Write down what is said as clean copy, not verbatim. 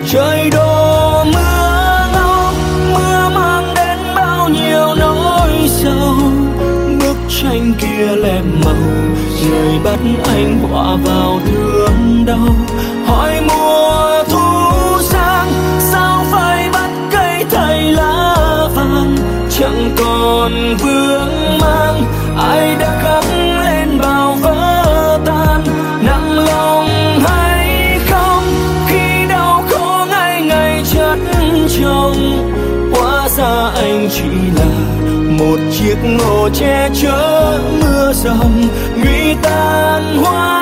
Trời đổ mưa ngâu, mưa mang đến bao nhiêu nỗi sầu. Bức tranh kia lem màu, trời bắt anh họa vào thương đau. Hỏi mùa thu sang, sao phải bắt cây thay lá vàng. Chẳng còn vương mang, ai đã khắc lên bao vỡ tan. Nặng lòng hay không khi đau khổ ngày ngày chất chồng. Hóa ra anh chỉ là một chiếc ô che chở mưa rầm, nguy tàn hoa